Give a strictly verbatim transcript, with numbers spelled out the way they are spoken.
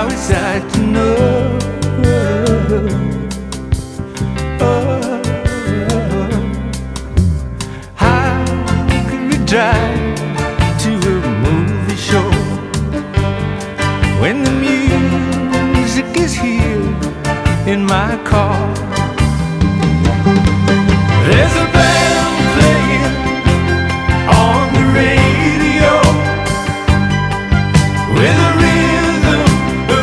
how it's sad to know. Oh, how can we drive to a movie show when the music is here in my car? There's a band